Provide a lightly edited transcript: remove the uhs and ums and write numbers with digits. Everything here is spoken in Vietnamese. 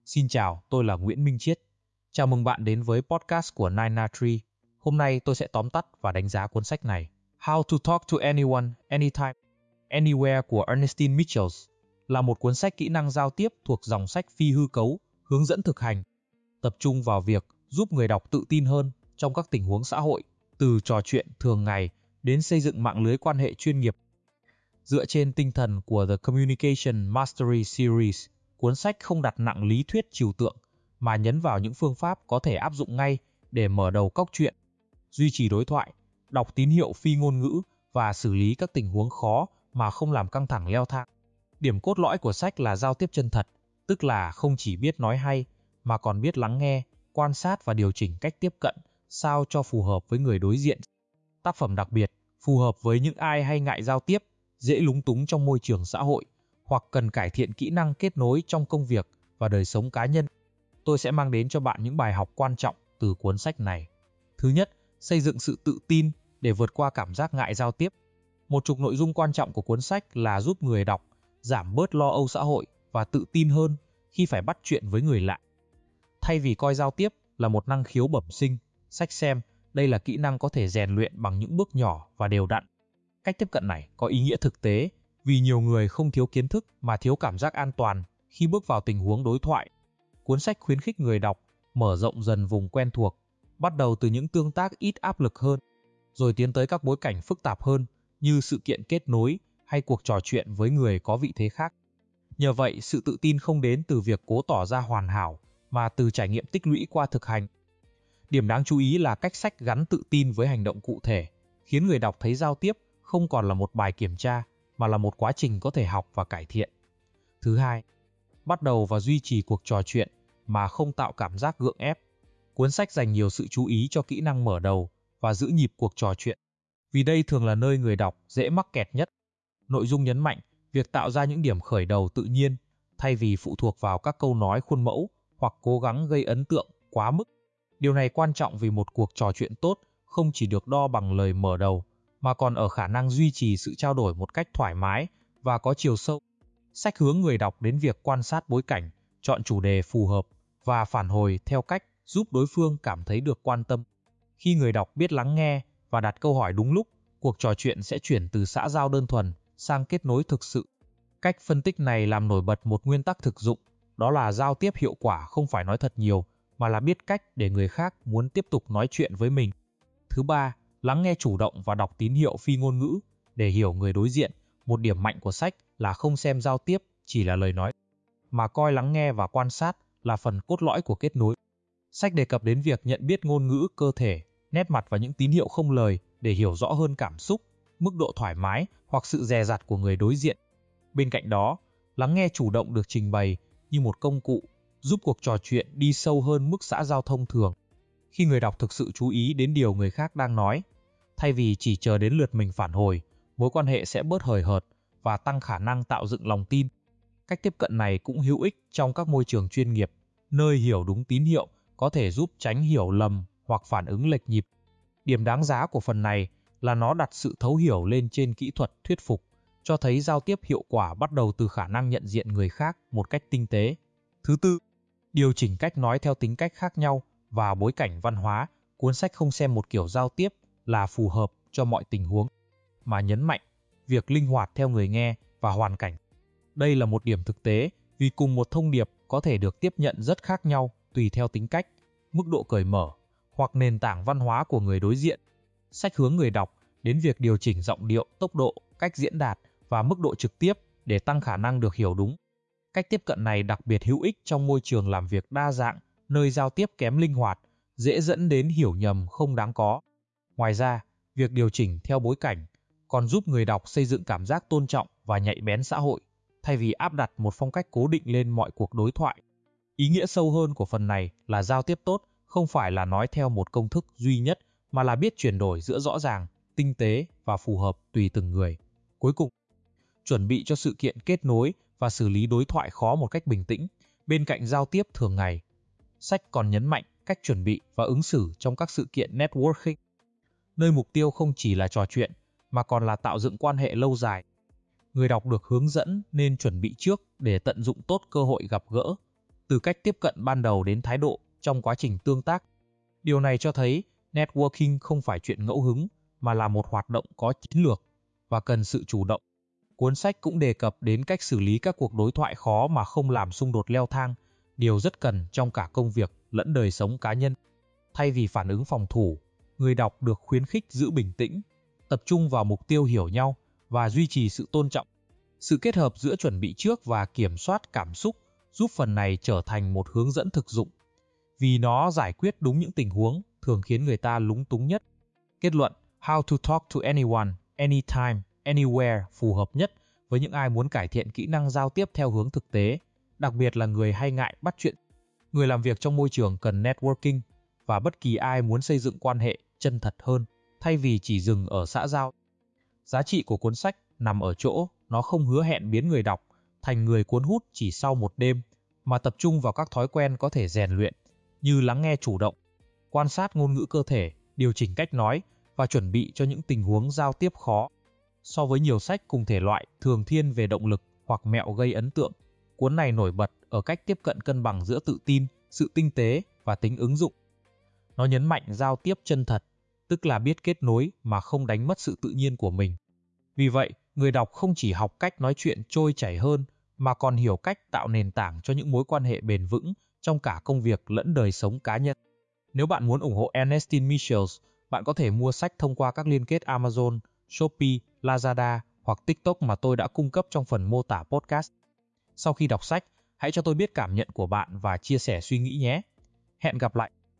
Xin chào, tôi là Nguyễn Minh Chiết. Chào mừng bạn đến với podcast của Nine Tree. Hôm nay tôi sẽ tóm tắt và đánh giá cuốn sách này. How to Talk to Anyone, Anytime, Anywhere của Ernestine Mitchell là một cuốn sách kỹ năng giao tiếp thuộc dòng sách phi hư cấu, hướng dẫn thực hành, tập trung vào việc giúp người đọc tự tin hơn trong các tình huống xã hội, từ trò chuyện thường ngày đến xây dựng mạng lưới quan hệ chuyên nghiệp. Dựa trên tinh thần của The Communication Mastery Series, cuốn sách không đặt nặng lý thuyết trừu tượng mà nhấn vào những phương pháp có thể áp dụng ngay để mở đầu câu chuyện, duy trì đối thoại, đọc tín hiệu phi ngôn ngữ và xử lý các tình huống khó mà không làm căng thẳng leo thang. Điểm cốt lõi của sách là giao tiếp chân thật, tức là không chỉ biết nói hay mà còn biết lắng nghe, quan sát và điều chỉnh cách tiếp cận sao cho phù hợp với người đối diện. Tác phẩm đặc biệt, phù hợp với những ai hay ngại giao tiếp, dễ lúng túng trong môi trường xã hội hoặc cần cải thiện kỹ năng kết nối trong công việc và đời sống cá nhân. Tôi sẽ mang đến cho bạn những bài học quan trọng từ cuốn sách này. Thứ nhất, xây dựng sự tự tin để vượt qua cảm giác ngại giao tiếp. Một trục nội dung quan trọng của cuốn sách là giúp người đọc giảm bớt lo âu xã hội và tự tin hơn khi phải bắt chuyện với người lạ. Thay vì coi giao tiếp là một năng khiếu bẩm sinh, sách xem đây là kỹ năng có thể rèn luyện bằng những bước nhỏ và đều đặn. Cách tiếp cận này có ý nghĩa thực tế vì nhiều người không thiếu kiến thức mà thiếu cảm giác an toàn khi bước vào tình huống đối thoại. Cuốn sách khuyến khích người đọc mở rộng dần vùng quen thuộc, bắt đầu từ những tương tác ít áp lực hơn, rồi tiến tới các bối cảnh phức tạp hơn như sự kiện kết nối hay cuộc trò chuyện với người có vị thế khác. Nhờ vậy, sự tự tin không đến từ việc cố tỏ ra hoàn hảo mà từ trải nghiệm tích lũy qua thực hành. Điểm đáng chú ý là cách sách gắn tự tin với hành động cụ thể, khiến người đọc thấy giao tiếp không còn là một bài kiểm tra mà là một quá trình có thể học và cải thiện. Thứ hai, bắt đầu và duy trì cuộc trò chuyện mà không tạo cảm giác gượng ép. Cuốn sách dành nhiều sự chú ý cho kỹ năng mở đầu và giữ nhịp cuộc trò chuyện, vì đây thường là nơi người đọc dễ mắc kẹt nhất. Nội dung nhấn mạnh việc tạo ra những điểm khởi đầu tự nhiên thay vì phụ thuộc vào các câu nói khuôn mẫu hoặc cố gắng gây ấn tượng quá mức. Điều này quan trọng vì một cuộc trò chuyện tốt không chỉ được đo bằng lời mở đầu mà còn ở khả năng duy trì sự trao đổi một cách thoải mái và có chiều sâu. Sách hướng người đọc đến việc quan sát bối cảnh, chọn chủ đề phù hợp và phản hồi theo cách giúp đối phương cảm thấy được quan tâm. Khi người đọc biết lắng nghe và đặt câu hỏi đúng lúc, cuộc trò chuyện sẽ chuyển từ xã giao đơn thuần sang kết nối thực sự. Cách phân tích này làm nổi bật một nguyên tắc thực dụng, đó là giao tiếp hiệu quả không phải nói thật nhiều, mà là biết cách để người khác muốn tiếp tục nói chuyện với mình. Thứ ba, lắng nghe chủ động và đọc tín hiệu phi ngôn ngữ để hiểu người đối diện. Một điểm mạnh của sách là không xem giao tiếp chỉ là lời nói, mà coi lắng nghe và quan sát là phần cốt lõi của kết nối. Sách đề cập đến việc nhận biết ngôn ngữ cơ thể, nét mặt và những tín hiệu không lời để hiểu rõ hơn cảm xúc, mức độ thoải mái hoặc sự dè dặt của người đối diện. Bên cạnh đó, lắng nghe chủ động được trình bày như một công cụ giúp cuộc trò chuyện đi sâu hơn mức xã giao thông thường. Khi người đọc thực sự chú ý đến điều người khác đang nói, thay vì chỉ chờ đến lượt mình phản hồi, mối quan hệ sẽ bớt hời hợt và tăng khả năng tạo dựng lòng tin. Cách tiếp cận này cũng hữu ích trong các môi trường chuyên nghiệp, nơi hiểu đúng tín hiệu có thể giúp tránh hiểu lầm hoặc phản ứng lệch nhịp. Điểm đáng giá của phần này là nó đặt sự thấu hiểu lên trên kỹ thuật thuyết phục, cho thấy giao tiếp hiệu quả bắt đầu từ khả năng nhận diện người khác một cách tinh tế. Thứ tư, điều chỉnh cách nói theo tính cách khác nhau và bối cảnh văn hóa. Cuốn sách không xem một kiểu giao tiếp là phù hợp cho mọi tình huống, mà nhấn mạnh việc linh hoạt theo người nghe và hoàn cảnh. Đây là một điểm thực tế vì cùng một thông điệp có thể được tiếp nhận rất khác nhau tùy theo tính cách, mức độ cởi mở hoặc nền tảng văn hóa của người đối diện. Sách hướng người đọc đến việc điều chỉnh giọng điệu, tốc độ, cách diễn đạt và mức độ trực tiếp để tăng khả năng được hiểu đúng. Cách tiếp cận này đặc biệt hữu ích trong môi trường làm việc đa dạng, nơi giao tiếp kém linh hoạt, dễ dẫn đến hiểu nhầm không đáng có. Ngoài ra, việc điều chỉnh theo bối cảnh còn giúp người đọc xây dựng cảm giác tôn trọng và nhạy bén xã hội, thay vì áp đặt một phong cách cố định lên mọi cuộc đối thoại. Ý nghĩa sâu hơn của phần này là giao tiếp tốt không phải là nói theo một công thức duy nhất, mà là biết chuyển đổi giữa rõ ràng, tinh tế và phù hợp tùy từng người. Cuối cùng, chuẩn bị cho sự kiện kết nối và xử lý đối thoại khó một cách bình tĩnh, bên cạnh giao tiếp thường ngày. Sách còn nhấn mạnh cách chuẩn bị và ứng xử trong các sự kiện networking, nơi mục tiêu không chỉ là trò chuyện, mà còn là tạo dựng quan hệ lâu dài. Người đọc được hướng dẫn nên chuẩn bị trước để tận dụng tốt cơ hội gặp gỡ, từ cách tiếp cận ban đầu đến thái độ trong quá trình tương tác. Điều này cho thấy networking không phải chuyện ngẫu hứng mà là một hoạt động có chiến lược và cần sự chủ động. Cuốn sách cũng đề cập đến cách xử lý các cuộc đối thoại khó mà không làm xung đột leo thang, điều rất cần trong cả công việc lẫn đời sống cá nhân. Thay vì phản ứng phòng thủ, người đọc được khuyến khích giữ bình tĩnh, tập trung vào mục tiêu hiểu nhau và duy trì sự tôn trọng. Sự kết hợp giữa chuẩn bị trước và kiểm soát cảm xúc giúp phần này trở thành một hướng dẫn thực dụng, vì nó giải quyết đúng những tình huống thường khiến người ta lúng túng nhất. Kết luận, How to Talk to Anyone, Anytime, Anywhere phù hợp nhất với những ai muốn cải thiện kỹ năng giao tiếp theo hướng thực tế, đặc biệt là người hay ngại bắt chuyện. Người làm việc trong môi trường cần networking, và bất kỳ ai muốn xây dựng quan hệ chân thật hơn, thay vì chỉ dừng ở xã giao. Giá trị của cuốn sách nằm ở chỗ nó không hứa hẹn biến người đọc thành người cuốn hút chỉ sau một đêm, mà tập trung vào các thói quen có thể rèn luyện, như lắng nghe chủ động, quan sát ngôn ngữ cơ thể, điều chỉnh cách nói và chuẩn bị cho những tình huống giao tiếp khó. So với nhiều sách cùng thể loại thường thiên về động lực hoặc mẹo gây ấn tượng, cuốn này nổi bật ở cách tiếp cận cân bằng giữa tự tin, sự tinh tế và tính ứng dụng. Nó nhấn mạnh giao tiếp chân thật, tức là biết kết nối mà không đánh mất sự tự nhiên của mình. Vì vậy, người đọc không chỉ học cách nói chuyện trôi chảy hơn, mà còn hiểu cách tạo nền tảng cho những mối quan hệ bền vững trong cả công việc lẫn đời sống cá nhân. Nếu bạn muốn ủng hộ Ernestine Michels, bạn có thể mua sách thông qua các liên kết Amazon, Shopee, Lazada hoặc TikTok mà tôi đã cung cấp trong phần mô tả podcast. Sau khi đọc sách, hãy cho tôi biết cảm nhận của bạn và chia sẻ suy nghĩ nhé. Hẹn gặp lại!